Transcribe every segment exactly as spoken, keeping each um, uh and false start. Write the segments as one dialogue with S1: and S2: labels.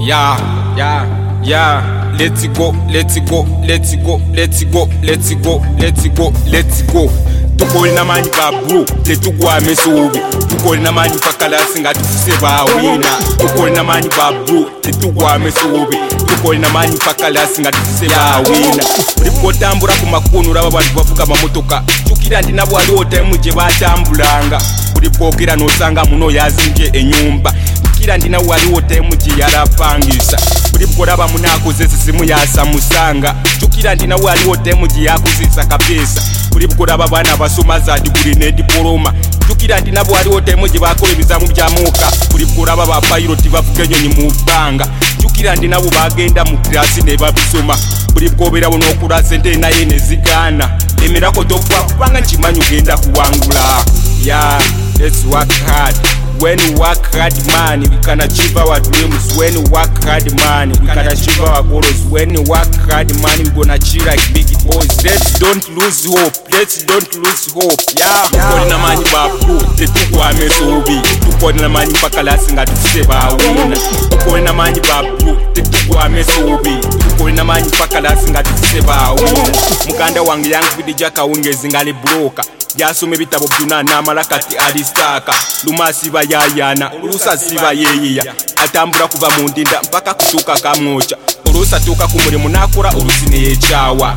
S1: Yeah, yeah, yeah. Let's go, let's go, let's go, let's go, let's go, let's go, let's go. Tukolina mani babu, tetugwa mesubi. Tukolina mani pakalasi nga tufise bawina. Tukolina mani babu, tetugwa mesubi. Tukolina mani pakalasi nga tufise bawina. Ulipotambula ku makunu raba bantu bavuga amamotoka. Tukira ndi nabo waliwo time je batambulanga. Ulipokera nosanga muno yazinje enyumba. Kira ndina waliwo time je yarapangisa. Uliporaba munakoze simu yasa musanga. Tukira ndina waliwo time je yakuzisa kapesa. Uliporaba bana basoma zadi kuri nedi poroma. Tukira ndina waliwo time je bakole bizamu byamuka. Uliporaba ba pilot bavuga nyonyi mu banga. Tukira ndina bo bagenda mu class ne babisoma. Ulipobera bono kula sente na yene zigana. Emirako tokwa kubanga chimanyu genda kuwangula. Yeah, let's work hard. When we work hard, man, we can achieve our dreams. When we work hard, man, we can achieve our goals. When we work hard, man, we gonna achieve like big boys. Let's don't lose hope. Let's don't lose hope. Yeah. Tukolina mani babu, tetukwa mesubi. Tukolina mani pakalasi nga tufise bawina. Tukolina mani babu, tetukwa mesubi. Tukolina mani pakalasi nga tufise bawina. Mukanda wange yangu vidija kaungezi ngali broka. Yasome bitabo byuna namalakati alistaka. Lumasi bayayana, ulusa siba yeyiya. Atambura kuva mu ndinda mpaka kutuka kamwocha. Ulusa tuka ku mulimo nakora ulusine yechawa.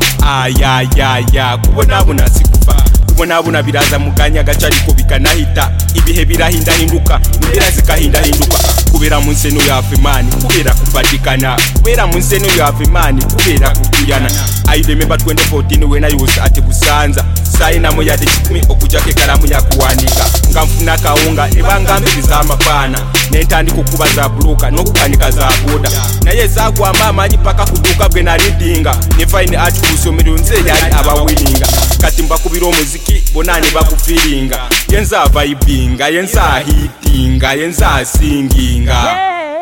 S1: Ayayaya kubona buna sikufa. Kubona buna biraza mukanya gacariko bikanahita. Ibihe birahinda hinduka, indira zikahinda hinduka. Kubera munseno yafe mani, kubera kufatikana. Kubera munseno yafe mani, kubera kukuyana. I remember twenty fourteen when I was at Busanza. Saina moya de chikumi okujake kalamu ya kuwanika. Ngamfuna kaunga nebangambe bizama pana. Nentandi kukubaza buluka nokukanika za boda. Naye zagwa mama nyipaka kuduka bwe na readinga. Ne fine art kusomero nze yali abawinninga. Kati mbakubira omuziki bonani bakufeelinga. Yenza vibinga, yenza hitinga, yenza singinga.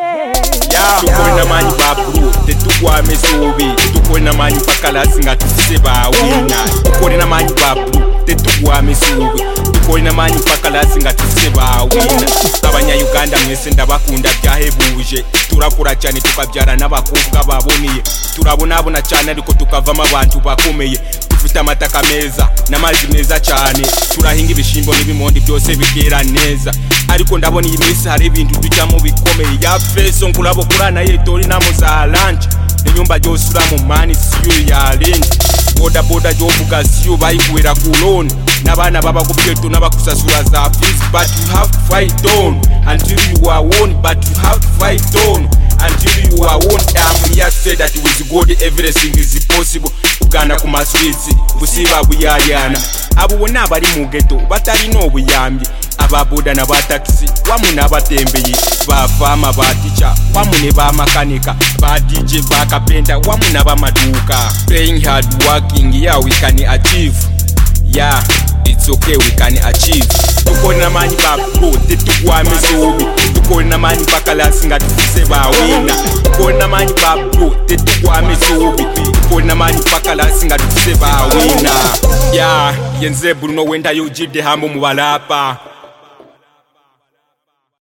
S1: Tukolina mani babu, tetukwa mesubi. Tukolina mani pakalasi nga tufise bawina. Tukolina mani babu, tetukwa mesubi. Tukolina mani pakalasi nga tufise bawina. Abanya Uganda mwese ndabakunda byahebuje. Turakura cyane tukabyara n'abakobwa baboniye. Turabonabona cyane ariko tukavama abantu bakomeye. Dufite amataka meza n'amazi meza cyane. Turahinga ibishimbo n'ibimondi byose bigera neza. Ariko ndabona iyi minsi hari ibintu tujyamo bikomeye. Ya feso nkulabo kurana yetori namuza lunch. Enyumba josura mu mani siyo ya lens. Boda boda jovuga siyo bayikuwera kuloni. Nabana baba kubyeto nabakusasura za fees. But you have to fight on until you are won. But you have to fight on until you are won. I'm here say that with God everything is possible. Uganda ku maswitsi busiba buyayana. Abo bona bari mu ghetto batari no buyambi. Ababoda na bataxi wamu nabatembeye. Ba fama ba teacher wamu ne ba makanika. Ba D J ba kapenta wamu na ba maduka. Playing hard working, yeah, we can achieve. Yeah, it's okay, we can achieve. Tukolina mani babu, tetukwa mesubi. Tukolina mani pakalasi nga tufise bawina. Tukolina mani babu, tetukwa mesubi. Tukolina mani pakalasi nga tufise bawina. Yeah, yenze Bruno wenda yojide hambo mubalapa.